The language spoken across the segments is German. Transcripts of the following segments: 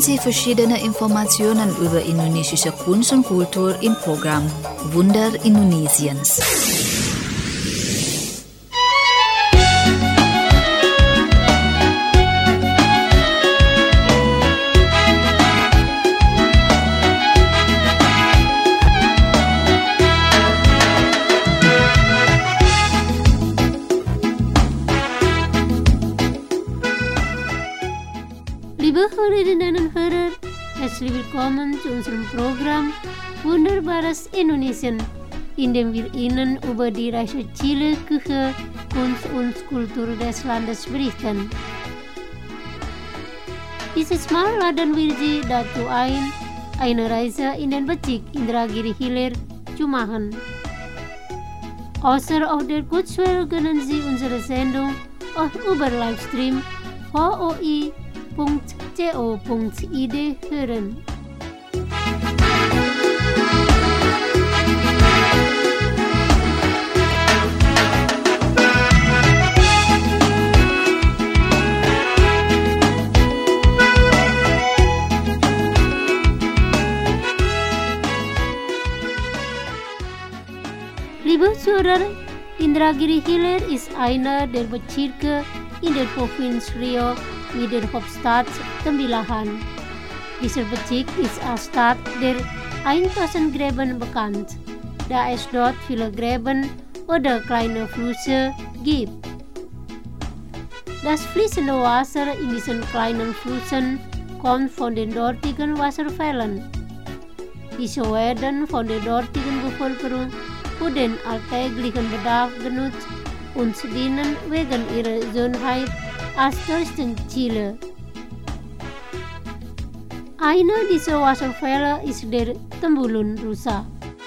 Sie verschiedene Informationen über indonesische Kunst und Kultur im Programm Wunder Indonesiens. Liebe Hörerinnen und Hörer, herzlich willkommen zu unserem Programm Wunderbares Indonesien, in dem wir Ihnen über die reiche Chile, Küche, Kunst und Kultur des Landes berichten. Dieses Mal laden wir Sie dazu ein, eine Reise in den Bezirk Indragiri Hilir zu machen. Außer auf der Kurzwelle können Sie unsere Sendung auch über Livestream hoi.co.id hören. Liebe Zuhörer, Indragiri Hilir ist einer der Bezirke in der Provinz Riau mit der Hauptstadt Tembilahan. Dieser Bezirk ist als Stadt der 1000 Gräben bekannt, da es dort viele Gräben oder kleine Flüsse gibt. Das fließende Wasser in diesen kleinen Flüssen kommt von den dortigen Wasserfällen. Diese werden von der dortigen Bevölkerung für den alltäglichen Bedarf genutzt und dienen wegen ihrer Schönheit als Touristenziele. Einer dieser Wasserfälle ist der Tembulun Rusa.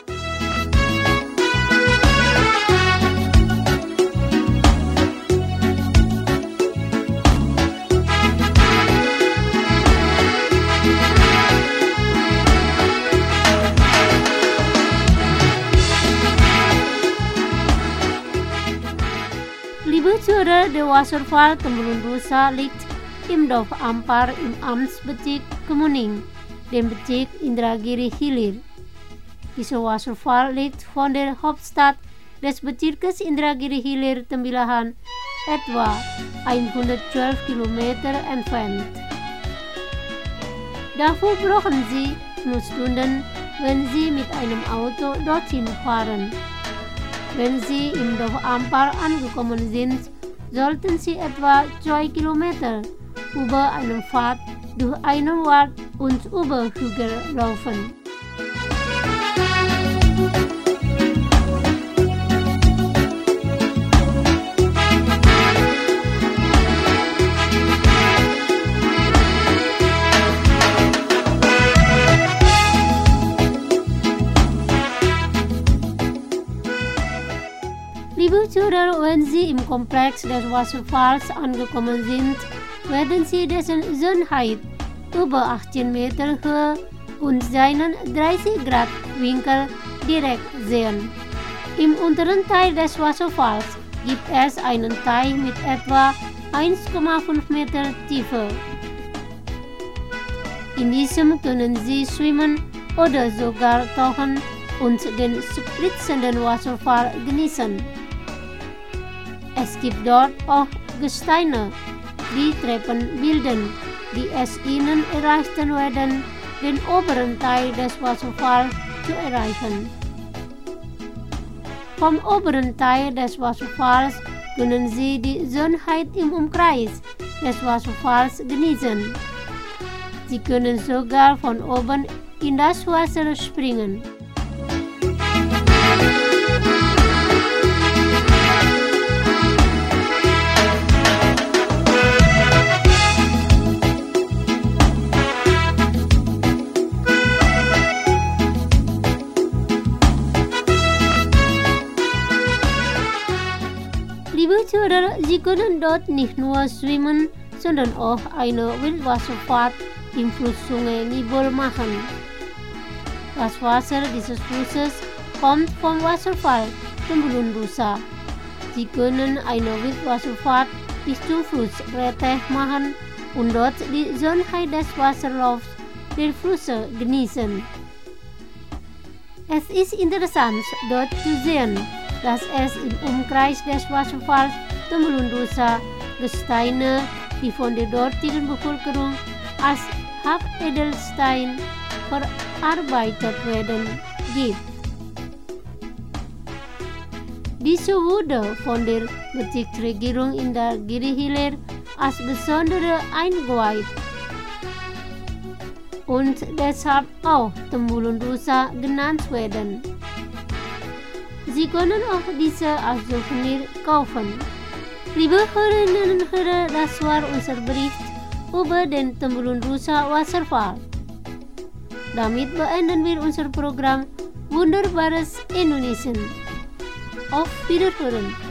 Liebe Zuhörer, der Wasserfall Tembulun Rusa liegt im Dorf Ampar im Amtsbezirk Kemuning, dem Bezirk Indragiri Hilir. Dieser Wasserfall liegt von der Hauptstadt des Bezirkes Indragiri Hilir Tembilahan etwa 112 Kilometer entfernt. Dafür brauchen Sie nur Stunden, wenn Sie mit einem Auto dorthin fahren. Wenn Sie im Dorf Ampar angekommen sind, sollten Sie etwa 2 Kilometer über einen Pfad durch einen Wald und über Hügel laufen. Liebe Zuhörer, wenn Sie im Komplex des Wasserfalls angekommen sind, werden Sie dessen Schönheit über 18 Meter Höhe und seinen 30 Grad Winkel direkt sehen. Im unteren Teil des Wasserfalls gibt es einen Teich mit etwa 1,5 Meter Tiefe. In diesem können Sie schwimmen oder sogar tauchen und den spritzenden Wasserfall genießen. Es gibt dort auch Gesteine, die Treppen bilden, die es Ihnen erleichtern werden, den oberen Teil des Wasserfalls zu erreichen. Vom oberen Teil des Wasserfalls können Sie die Schönheit im Umkreis des Wasserfalls genießen. Sie können sogar von oben in das Wasser springen. Liebe Zuhörer, Sie können dort nicht nur schwimmen, sondern auch eine Wildwasserfahrt im Fluss Sungai Nibol machen. Das Wasser dieses Flusses kommt vom Wasserfall Tembulun Rusa. Sie können eine Wildwasserfahrt bis zum Fluss Reteh machen und dort die Schönheit des Wasserlaufs der Flüsse genießen. Es ist interessant, dort zu sehen, dass es im Umkreis des Wasserfalls Temulundusa Gesteine, die von der dortigen Bevölkerung als Halbedelstein verarbeitet werden, gibt. Diese wurde von der Bezirksregierung in der Giri-Hilir als besondere eingeweiht und deshalb auch Temulundusa genannt werden. Sie können auch diese als Souvenir kaufen. Liebe Hörerinnen und Hörer, das war unser Bericht über den Temulundusa Wasserfall. Damit beenden wir unser Programm Wunderbares Indonesien. Auf Wiederhören!